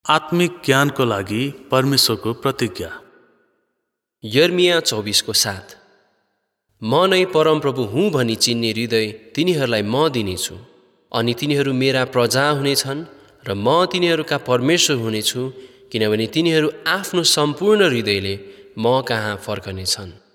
आत्मिक ज्ञानको लागि परमेश्वरको प्रतिज्ञा। यर्मिया 24:7। म नै परमप्रभु हुँ भनी चिन्ने हृदय तिनीहरूलाई म दिनेछु, अनि तिनीहरू मेरा प्रजा हुनेछन् र म तिनीहरूका परमेश्वर हुनेछु, किनभने तिनीहरू आफ्नो सम्पूर्ण हृदयले म कहाँ फर्कनेछन्।